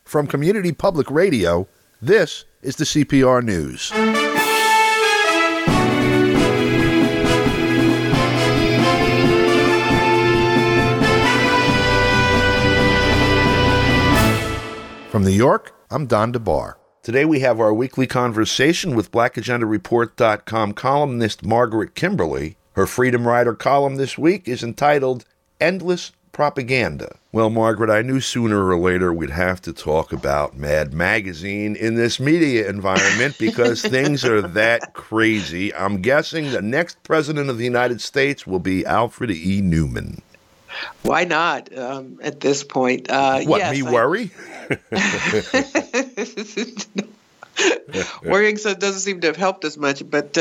From Community Public Radio, this is the CPR News. From New York, I'm Don DeBar. Today we have our weekly conversation with BlackAgendaReport.com columnist Margaret Kimberly. Her Freedom Rider column this week is entitled Endless Propaganda. Well, Margaret, I knew sooner or later we'd have to talk about Mad Magazine in this media environment because things are that crazy. I'm guessing the next president of the United States will be Alfred E. Newman. Why not at this point? Worry? Worrying doesn't seem to have helped as much, but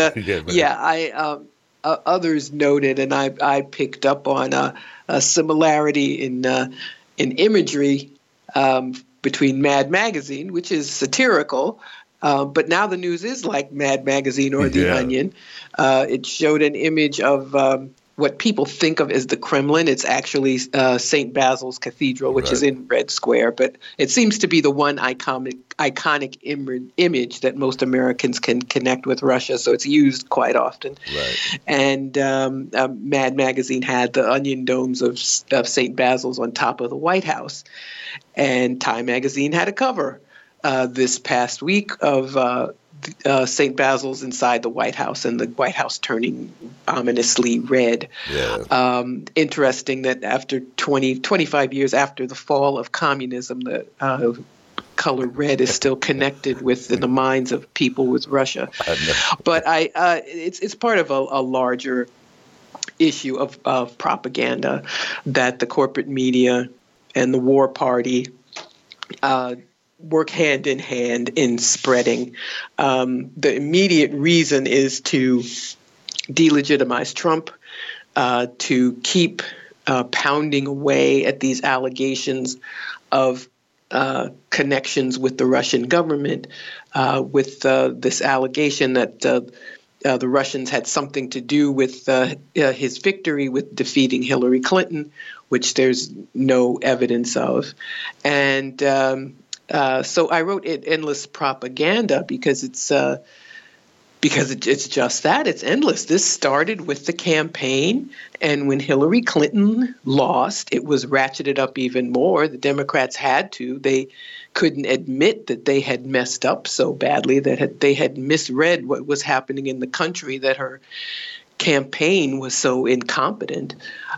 others noted, and I picked up on a similarity in imagery between Mad Magazine, which is satirical, but now the news is like Mad Magazine or The Onion. It showed an image of what people think of as the Kremlin. It's actually St. Basil's Cathedral, which is in Red Square, but it seems to be the one iconic image that most Americans can connect with Russia, so it's used quite often. Right. And Mad Magazine had the onion domes of St. Basil's on top of the White House, and Time Magazine had a cover this past week of St. Basil's inside the White House and the White House turning ominously red. Yeah. Interesting that after 25 years after the fall of communism, the color red is still connected with in the minds of people with Russia. But it's part of a larger issue of propaganda that the corporate media and the war party work hand in hand in spreading. The immediate reason is to delegitimize Trump, to keep pounding away at these allegations of connections with the Russian government, with this allegation that the Russians had something to do with his victory with defeating Hillary Clinton, which there's no evidence of. And so I wrote it Endless Propaganda because it's just that. It's endless. This started with the campaign, and when Hillary Clinton lost, it was ratcheted up even more. The Democrats had to. They couldn't admit that they had messed up so badly, that they had misread what was happening in the country, that her campaign was so incompetent.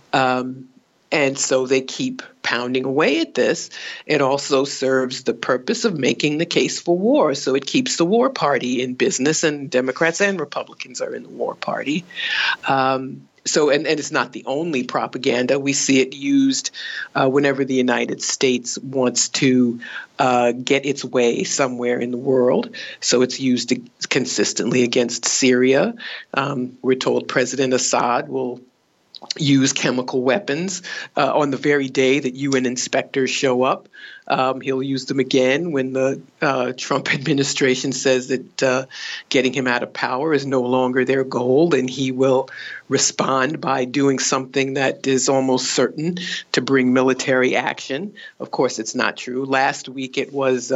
And so they keep pounding away at this. It also serves the purpose of making the case for war. So it keeps the war party in business, and Democrats and Republicans are in the war party. And it's not the only propaganda. We see it used whenever the United States wants to get its way somewhere in the world. So it's used consistently against Syria. We're told President Assad will use chemical weapons on the very day that UN inspectors show up. He'll use them again when the Trump administration says that getting him out of power is no longer their goal, and he will respond by doing something that is almost certain to bring military action. Of course, it's not true. Last week it was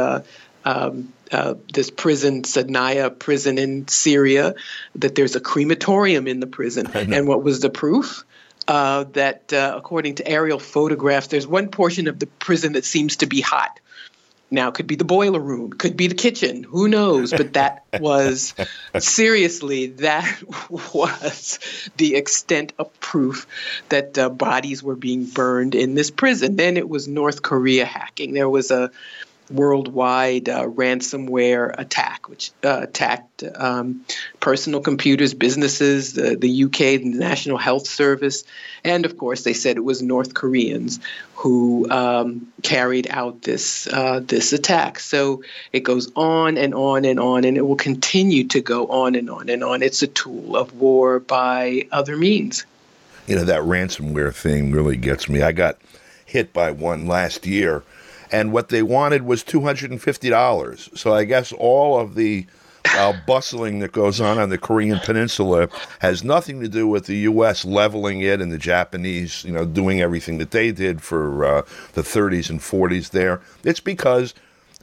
this prison, Sadnaya prison in Syria, that there's a crematorium in the prison. And what was the proof? That according to aerial photographs, there's one portion of the prison that seems to be hot. Now, it could be the boiler room, could be the kitchen, who knows? But that was, seriously, that was the extent of proof that bodies were being burned in this prison. Then it was North Korea hacking. There was a worldwide ransomware attack, which attacked personal computers, businesses, the UK, the National Health Service, and of course they said it was North Koreans who carried out this attack. So it goes on and on and on, and it will continue to go on and on and on. It's a tool of war by other means. You know, that ransomware thing really gets me. I got hit by one last year, and what they wanted was $250. So I guess all of the bustling that goes on the Korean Peninsula has nothing to do with the U.S. leveling it and the Japanese, doing everything that they did for the 30s and 40s there. It's because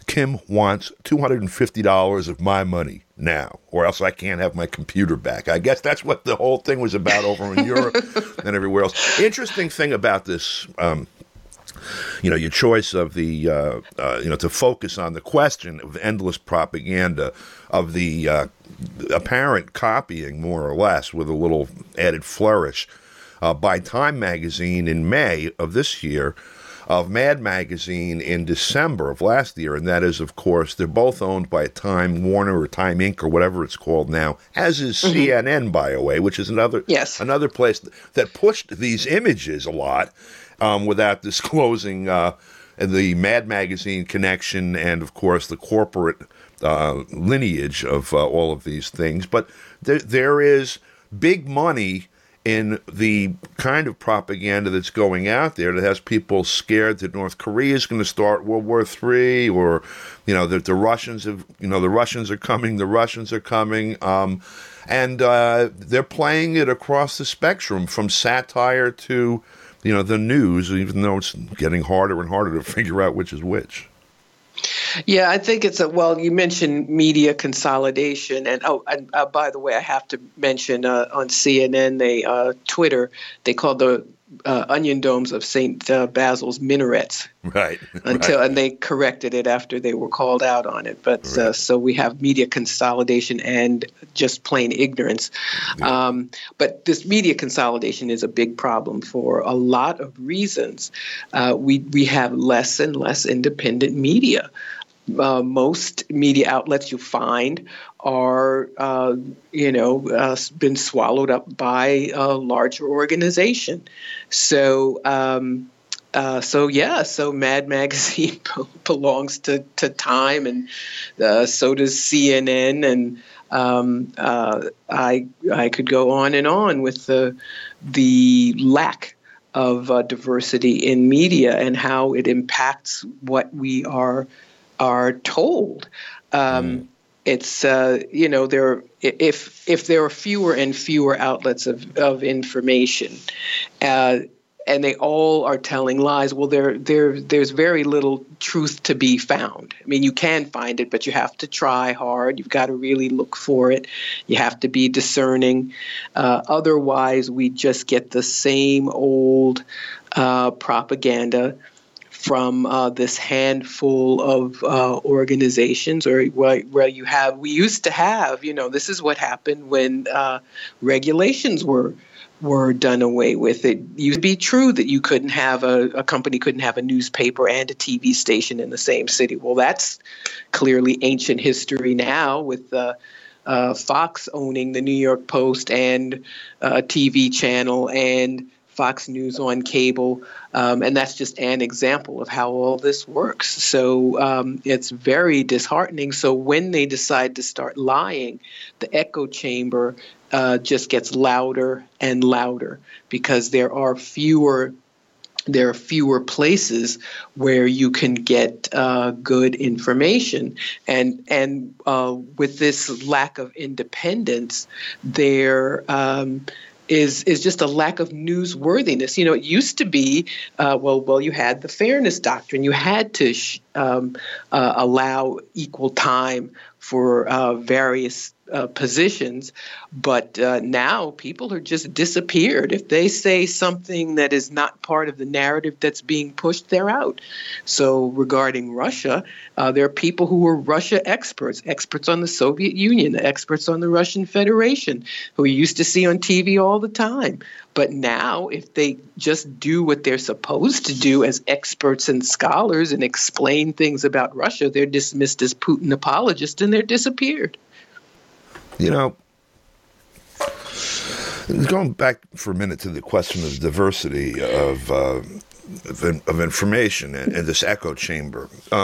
Kim wants $250 of my money now, or else I can't have my computer back. I guess that's what the whole thing was about over in Europe and everywhere else. Interesting thing about this, your choice of the, to focus on the question of endless propaganda, of the apparent copying, more or less, with a little added flourish, by Time Magazine in May of this year, of Mad Magazine in December of last year, and that is, of course, they're both owned by Time Warner or Time Inc. or whatever it's called now, as is CNN, by the way, which is another place that pushed these images a lot without disclosing the Mad Magazine connection and, of course, the corporate lineage of all of these things. But there is big money in the kind of propaganda that's going out there that has people scared that North Korea is going to start World War III, or that the Russians are coming, and they're playing it across the spectrum from satire to the news, even though it's getting harder and harder to figure out which is which. Yeah, I think it's you mentioned media consolidation. And by the way, I have to mention on CNN, Twitter, they called the onion domes of St. Basil's minarets. Right. And they corrected it after they were called out on it. But so we have media consolidation and just plain ignorance. Yeah. But this media consolidation is a big problem for a lot of reasons. We have less and less independent media. Most media outlets you find are, been swallowed up by a larger organization. So Mad Magazine belongs to Time, and so does CNN, and I could go on and on with the lack of diversity in media and how it impacts what we are told. It's if there are fewer and fewer outlets of information, and they all are telling lies, well, there's very little truth to be found. I mean, you can find it, but you have to try hard. You've got to really look for it. You have to be discerning. Otherwise, we just get the same old propaganda from this handful of organizations, or where we used to have, this is what happened when regulations were done away with. It used to be true that you couldn't have a company couldn't have a newspaper and a TV station in the same city. Well, that's clearly ancient history now, with Fox owning the New York Post and a TV channel and Fox News on cable, and that's just an example of how all this works. So it's very disheartening. So when they decide to start lying, the echo chamber just gets louder and louder, because there are fewer places where you can get good information, and with this lack of independence, there is just a lack of newsworthiness. It used to be, you had the fairness doctrine. You had to allow equal time for various positions, but now people are just disappeared. If they say something that is not part of the narrative that's being pushed, they're out. So regarding Russia, there are people who are Russia experts on the Soviet Union, experts on the Russian Federation, who you used to see on TV all the time. But now, if they just do what they're supposed to do as experts and scholars and explain things about Russia, they're dismissed as Putin apologists and they're disappeared. Going back for a minute to the question of diversity of information and this echo chamber.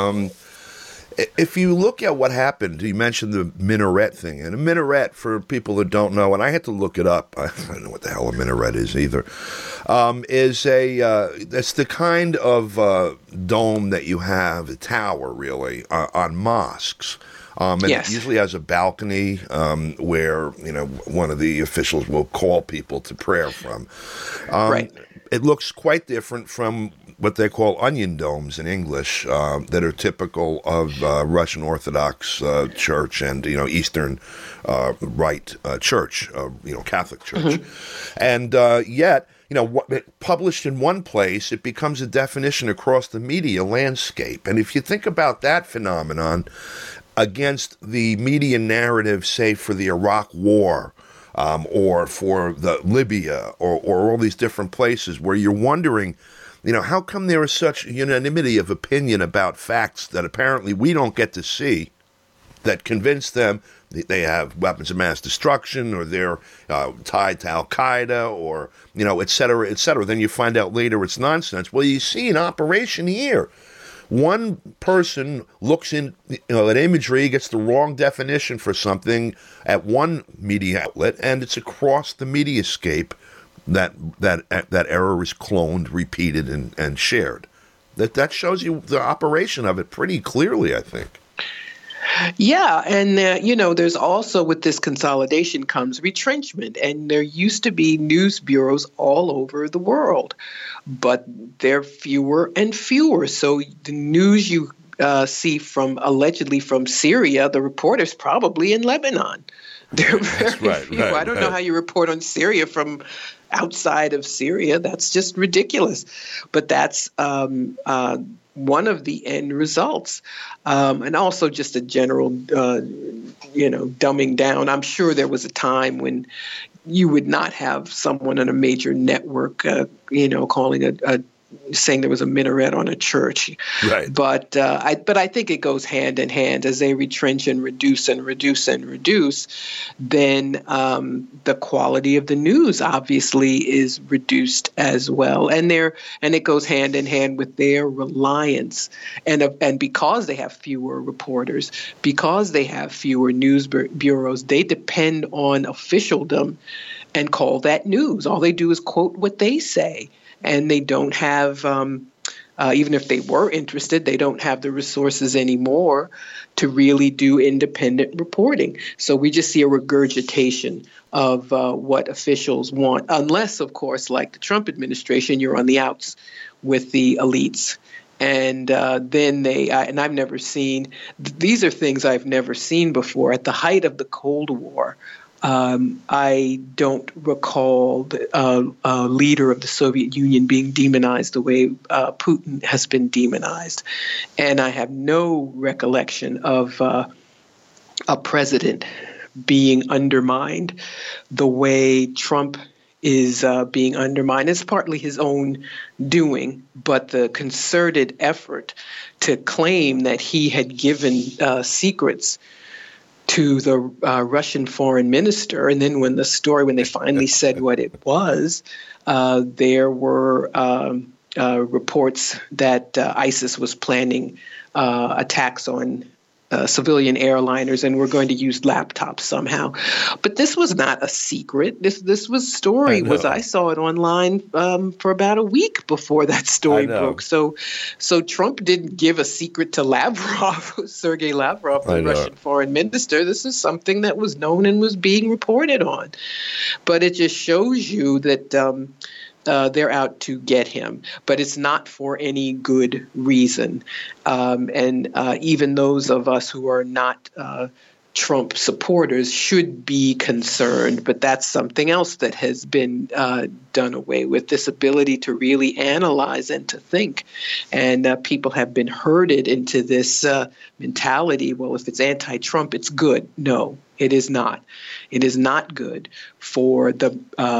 If you look at what happened, you mentioned the minaret thing. And a minaret, for people that don't know, and I had to look it up, I don't know what the hell a minaret is either, that's the kind of dome that you have, a tower really, on mosques. And It usually has a balcony where one of the officials will call people to prayer from. Right. it looks quite different from what they call onion domes in English, that are typical of Russian Orthodox Church and Eastern Rite Church, Catholic Church, and yet. Published in one place, it becomes a definition across the media landscape. And if you think about that phenomenon against the media narrative, say, for the Iraq War, or for the Libya, or all these different places where you're wondering, how come there is such unanimity of opinion about facts that apparently we don't get to see, that convince them they have weapons of mass destruction, or they're tied to Al-Qaeda, or, et cetera, et cetera. Then you find out later it's nonsense. Well, you see an operation here. One person looks in, at imagery, gets the wrong definition for something at one media outlet, and it's across the mediascape that error is cloned, repeated, and shared. That shows you the operation of it pretty clearly, I think. Yeah, and there's also, with this consolidation comes retrenchment, and there used to be news bureaus all over the world, but they're fewer and fewer. So the news you see allegedly from Syria, the reporter's probably in Lebanon. They're very few. I don't know how you report on Syria from outside of Syria. That's just ridiculous. But that's one of the end results. And also just a general, dumbing down. I'm sure there was a time when you would not have someone on a major network, calling saying there was a minaret on a church. Right. But I think it goes hand in hand as they retrench and reduce and reduce and reduce. Then the quality of the news obviously is reduced as well, and it goes hand in hand with their reliance. And because they have fewer reporters, because they have fewer news bureaus, they depend on officialdom and call that news. All they do is quote what they say. And they don't have, even if they were interested, they don't have the resources anymore to really do independent reporting. So we just see a regurgitation of what officials want, unless, of course, like the Trump administration, you're on the outs with the elites. And then and I've never seen, these are things I've never seen before. At the height of the Cold War, I don't recall a leader of the Soviet Union being demonized the way Putin has been demonized. And I have no recollection of a president being undermined the way Trump is being undermined. It's partly his own doing, but the concerted effort to claim that he had given secrets to the Russian foreign minister. And then when they finally said what it was, there were reports that ISIS was planning attacks on civilian airliners and were going to use laptops somehow. But this was not a secret. This was story. I saw it online for about a week before that story broke. So Trump didn't give a secret to Lavrov, Sergei Lavrov, the Russian foreign minister. This is something that was known and was being reported on. But it just shows you that they're out to get him, but it's not for any good reason. And even those of us who are not Trump supporters should be concerned, but that's something else that has been done away with, this ability to really analyze and to think. And people have been herded into this mentality, well, if it's anti-Trump, it's good. No, it is not. It is not good for the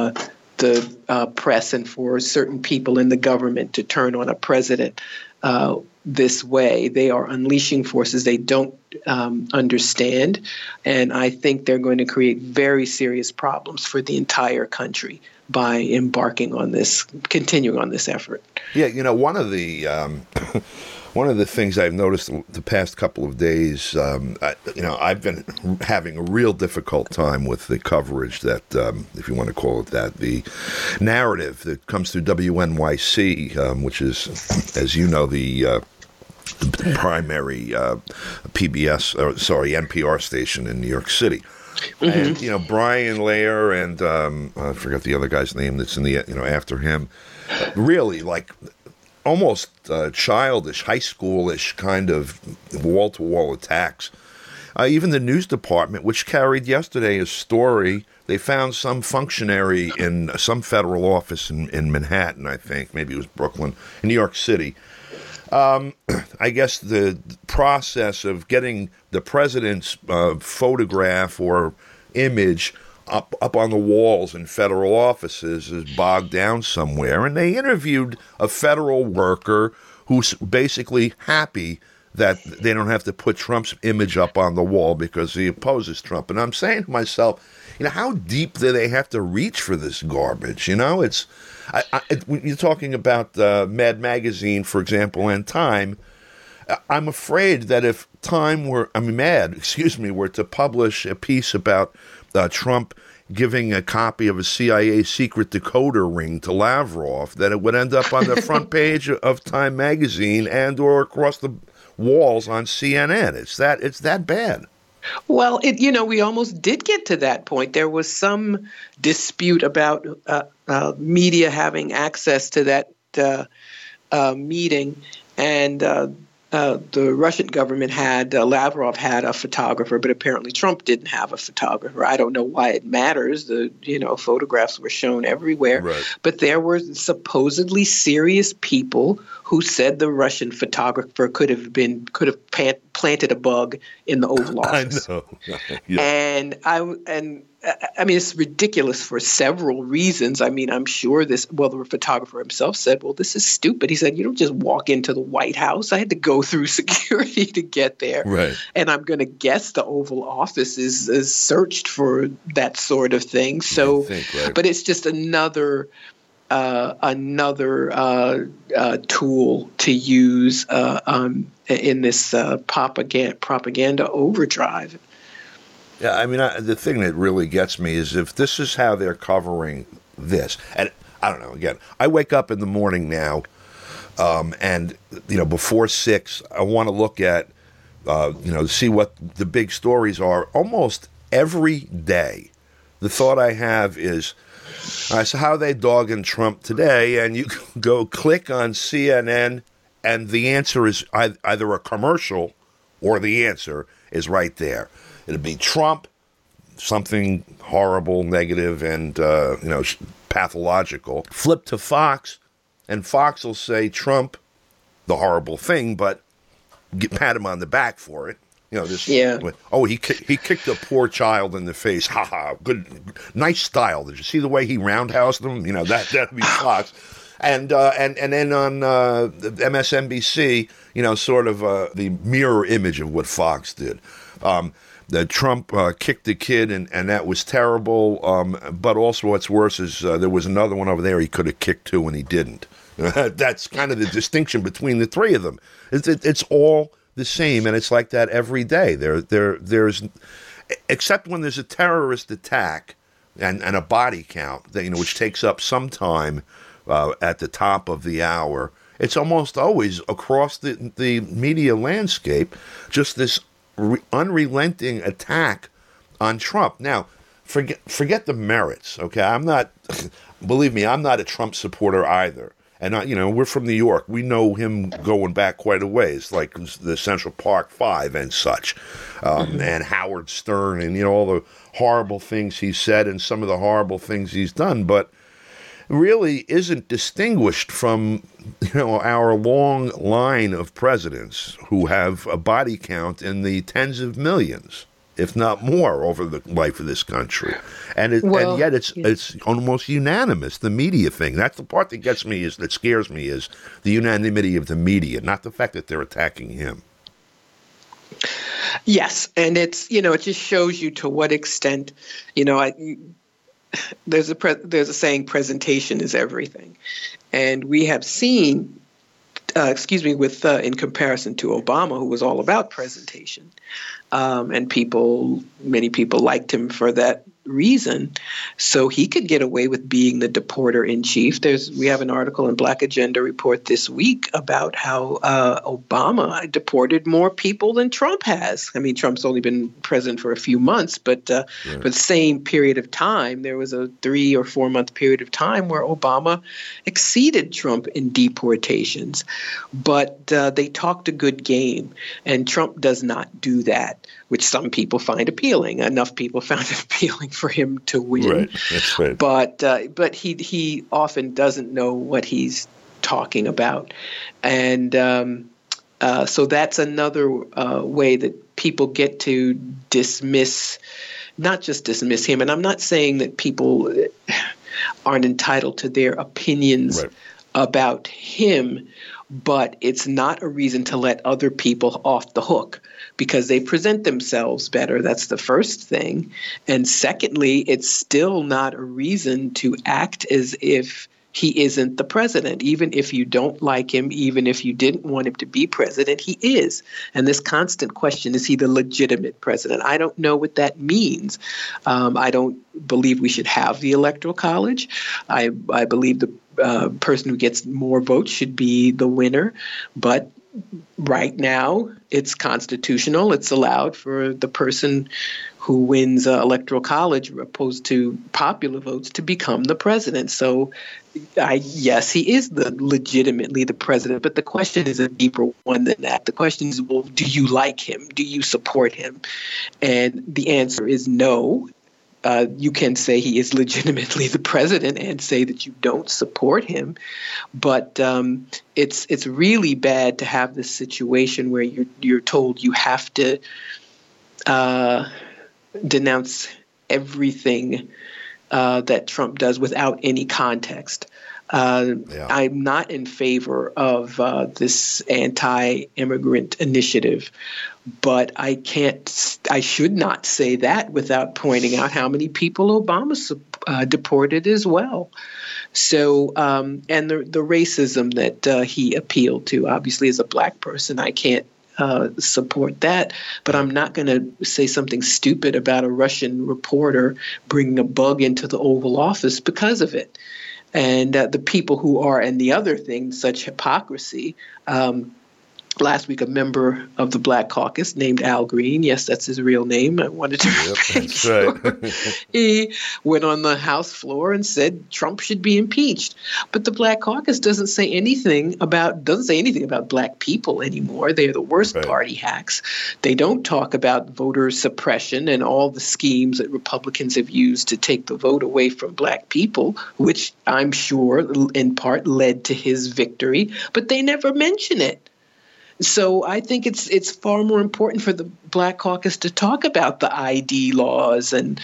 press and for certain people in the government to turn on a president this way. They are unleashing forces they don't understand, and I think they're going to create very serious problems for the entire country by continuing on this effort. Yeah, one of the things I've noticed the past couple of days, I've been having a real difficult time with the coverage that, if you want to call it that, the narrative that comes through WNYC, which is, as you know, the primary NPR station in New York City. And, Brian Lair and I forget the other guy's name that's in the, after him, really like almost childish, high schoolish kind of wall-to-wall attacks. Even the news department, which carried yesterday a story, they found some functionary in some federal office in Manhattan, I think, maybe it was Brooklyn, in New York City. I guess the process of getting the president's photograph or image up on the walls in federal offices is bogged down somewhere. And they interviewed a federal worker who's basically happy that they don't have to put Trump's image up on the wall because he opposes Trump. And I'm saying to myself, how deep do they have to reach for this garbage? It's you're talking about Mad Magazine, for example, and Time. I'm afraid that if Mad were to publish a piece about Trump giving a copy of a CIA secret decoder ring to Lavrov, that it would end up on the front page of Time Magazine and or across the walls on CNN. It's that bad. Well, we almost did get to that point. There was some dispute about media having access to that meeting, and the Russian government Lavrov had a photographer, but apparently Trump didn't have a photographer. I don't know why it matters. The photographs were shown everywhere, right. But there were supposedly serious people who said the Russian photographer could have planted a bug in the Oval Office. I know. Yeah. And I mean, it's ridiculous for several reasons. I mean, I'm sure the photographer himself said, well, this is stupid. He said, you don't just walk into the White House. I had to go through security to get there. Right. And I'm going to guess the Oval Office is searched for that sort of thing. So, right. But it's just another tool to use in this propaganda overdrive. Yeah, I mean, the thing that really gets me is if this is how they're covering this, and I don't know, again, I wake up in the morning now, and, before 6, I want to look at, see what the big stories are almost every day. The thought I have is, so how are they dogging Trump today? And you go click on CNN, and the answer is either a commercial or the answer is right there. It'll be Trump, something horrible, negative, and, pathological. Flip to Fox, and Fox will say Trump, the horrible thing, but pat him on the back for it. He kicked a poor child in the face. Ha ha, good, nice style. Did you see the way he roundhoused them? That'd be Fox. And then on MSNBC, sort of the mirror image of what Fox did. That Trump kicked the kid, and that was terrible. But also what's worse is there was another one over there he could have kicked too, and he didn't. That's kind of the distinction between the three of them. It's all the same, and it's like that every day. There's except when there's a terrorist attack and a body count, which takes up some time at the top of the hour. It's almost always across the media landscape, just this unrelenting attack on Trump. Now, forget the merits, okay? Believe me, I'm not a Trump supporter either. And, we're from New York. We know him going back quite a ways, like the Central Park Five and such, and Howard Stern and, all the horrible things he said and some of the horrible things he's done, but really isn't distinguished from, our long line of presidents who have a body count in the tens of millions, if not more, over the life of this country. And yet it's almost unanimous, the media thing. That's the part that that scares me is the unanimity of the media, not the fact that they're attacking him. Yes, and it's, it just shows you to what extent, there's a saying, presentation is everything. And we have seen, in comparison to Obama, who was all about presentation, and many people liked him for that reason. So he could get away with being the deporter in chief. We have an article in Black Agenda Report this week about how Obama deported more people than Trump has. I mean, Trump's only been president for a few months, but for the same period of time, there was a 3 or 4 month period of time where Obama exceeded Trump in deportations. But they talked a good game, and Trump does not do that, which some people find appealing. Enough people found it appealing for him to win. Right. That's right. But he often doesn't know what he's talking about. And so that's another way that people get to dismiss, not just dismiss him. And I'm not saying that people aren't entitled to their opinions about him, but it's not a reason to let other people off the hook because they present themselves better. That's the first thing. And secondly, it's still not a reason to act as if he isn't the president. Even if you don't like him, even if you didn't want him to be president, he is. And this constant question, is he the legitimate president? I don't know what that means. I don't believe we should have the Electoral College. I believe the person who gets more votes should be the winner. But right now, it's constitutional. It's allowed for the person who wins Electoral College opposed to popular votes to become the president. So, yes, he is legitimately the president, but the question is a deeper one than that. The question is, well, do you like him? Do you support him? And the answer is no. You can say he is legitimately the president and say that you don't support him, but it's really bad to have this situation where you're told you have to denounce everything that Trump does without any context. I'm not in favor of this anti-immigrant initiative, but I should not say that without pointing out how many people Obama deported as well. So, and the racism that he appealed to, obviously as a black person, I can't support that, but I'm not going to say something stupid about a Russian reporter bringing a bug into the Oval Office because of it. And the people who are, and the other thing, such hypocrisy. Last week, a member of the Black Caucus named Al Green, yes, that's his real name. I wanted to make sure. Right. He went on the House floor and said Trump should be impeached. But the Black Caucus doesn't say anything about black people anymore. They're the worst party hacks. They don't talk about voter suppression and all the schemes that Republicans have used to take the vote away from black people, which I'm sure in part led to his victory. But they never mention it. So I think it's far more important for the Black Caucus to talk about the ID laws and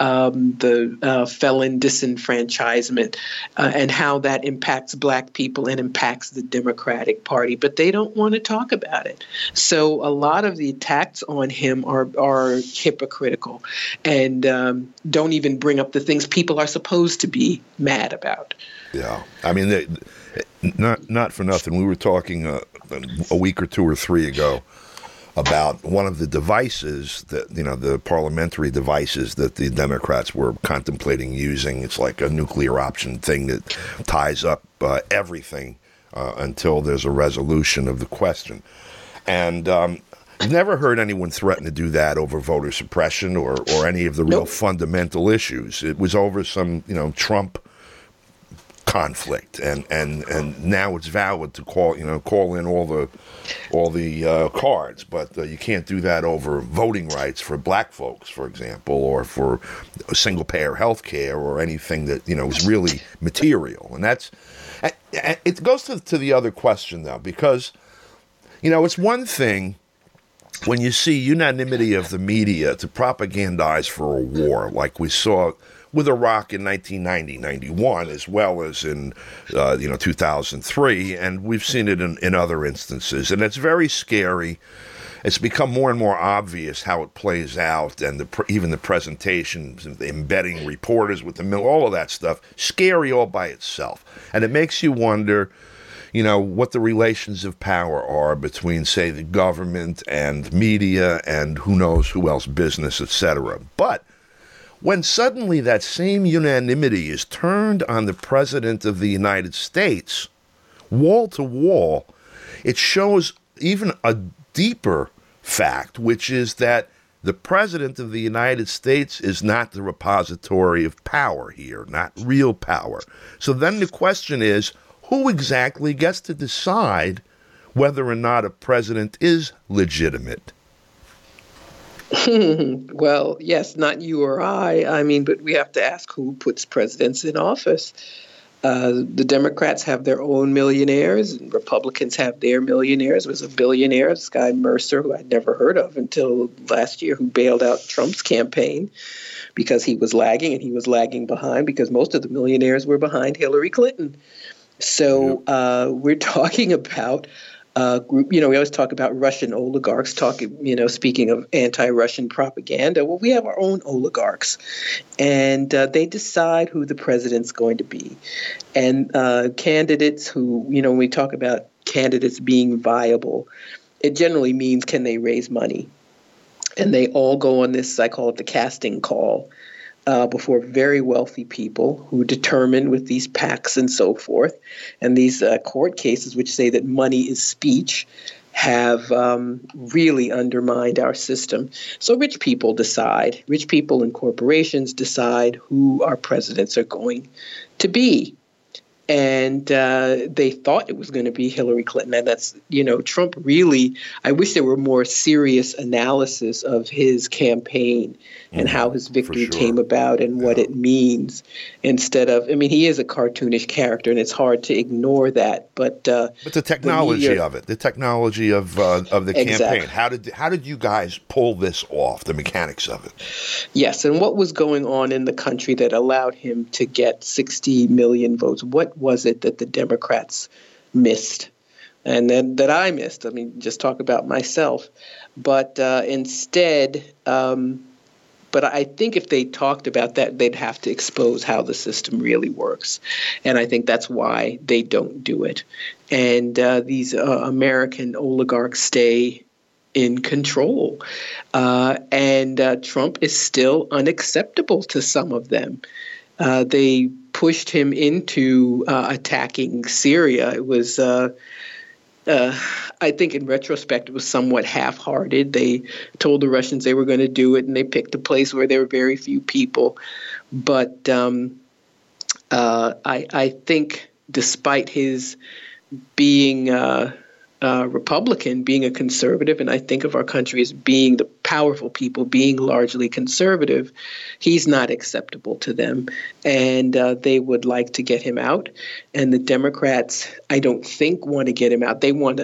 the felon disenfranchisement and how that impacts black people and impacts the Democratic Party. But they don't want to talk about it. So a lot of the attacks on him are hypocritical and don't even bring up the things people are supposed to be mad about. Yeah. I mean, not for nothing. We were talking a week or two or three ago about one of the devices that, the parliamentary devices that the Democrats were contemplating using. It's like a nuclear option thing that ties up everything until there's a resolution of the question. And I've never heard anyone threaten to do that over voter suppression or any of the real fundamental issues. It was over some, Trump conflict, and now it's valid to call in all the cards, but you can't do that over voting rights for black folks, for example, or for single payer health care or anything that is really material. And it goes to the other question though, because it's one thing when you see unanimity of the media to propagandize for a war like we saw with Iraq in 1990-91, as well as in 2003, and we've seen it in other instances. And it's very scary. It's become more and more obvious how it plays out, and even the presentations, embedding reporters with all of that stuff, scary all by itself. And it makes you wonder, what the relations of power are between, say, the government and media and who knows who else, business, etc. But when suddenly that same unanimity is turned on the President of the United States, wall to wall, it shows even a deeper fact, which is that the President of the United States is not the repository of power here, not real power. So then the question is, who exactly gets to decide whether or not a president is legitimate? Well, yes, not you or I mean, but we have to ask who puts presidents in office. The Democrats have their own millionaires, and Republicans have their millionaires. There was a billionaire, this guy Mercer, who I'd never heard of until last year, who bailed out Trump's campaign because he was lagging, and he was lagging behind because most of the millionaires were behind Hillary Clinton. So we're talking about group. We always talk about Russian oligarchs, speaking of anti-Russian propaganda. Well, we have our own oligarchs, and they decide who the president's going to be. And candidates who, when we talk about candidates being viable, it generally means, can they raise money? And they all go on this, I call it the casting call, before very wealthy people who determine with these PACs and so forth. And these court cases, which say that money is speech, have really undermined our system. So rich people decide, rich people and corporations decide who our presidents are going to be. And they thought it was going to be Hillary Clinton. And that's, Trump really, I wish there were more serious analysis of his campaign and how his victory came about and what it means, instead of, he is a cartoonish character and it's hard to ignore that. But the technology of it, the technology of the exactly. campaign, how did you guys pull this off, the mechanics of it? Yes, and what was going on in the country that allowed him to get 60 million votes? What was it that the Democrats missed? And then that I missed? Just talk about myself. But instead, but I think if they talked about that, they'd have to expose how the system really works. And I think that's why they don't do it. And these American oligarchs stay in control. And Trump is still unacceptable to some of them. They pushed him into attacking Syria. It was, I think in retrospect, it was somewhat half-hearted. They told the Russians they were going to do it, and they picked a place where there were very few people. But I think despite his being Republican, being a conservative, and I think of our country as being the powerful people, being largely conservative, he's not acceptable to them. And they would like to get him out. And the Democrats, I don't think, want to get him out. They want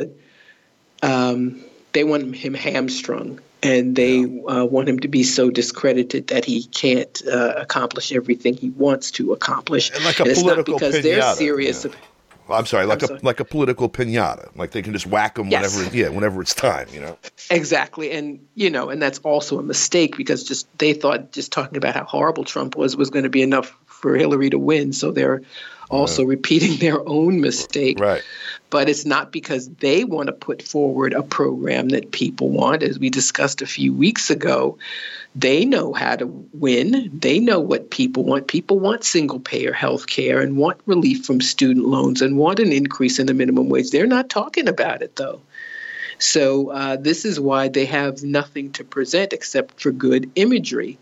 him hamstrung. And they want him to be so discredited that he can't accomplish everything he wants to accomplish. And like a political pinata, they're serious. Yeah. I'm sorry, like a political pinata. Like they can just whack them whenever it's time, Exactly. And, and that's also a mistake because they thought just talking about how horrible Trump was going to be enough for Hillary to win. So they're also repeating their own mistake. Right. But it's not because they want to put forward a program that people want. As we discussed a few weeks ago, they know how to win. They know what people want. People want single-payer health care and want relief from student loans and want an increase in the minimum wage. They're not talking about it, though. So this is why they have nothing to present except for good imagery.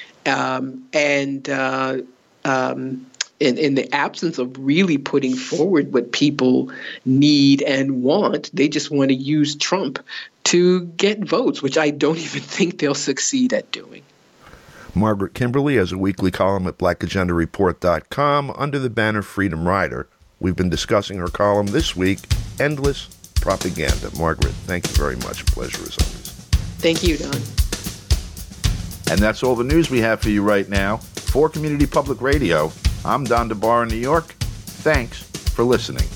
In the absence of really putting forward what people need and want, they just want to use Trump to get votes, which I don't even think they'll succeed at doing. Margaret Kimberly has a weekly column at blackagendareport.com under the banner Freedom Rider. We've been discussing her column this week, Endless Propaganda. Margaret, thank you very much. Pleasure as always. Thank you, Don. And that's all the news we have for you right now. For Community Public Radio, I'm Don DeBar in New York. Thanks for listening.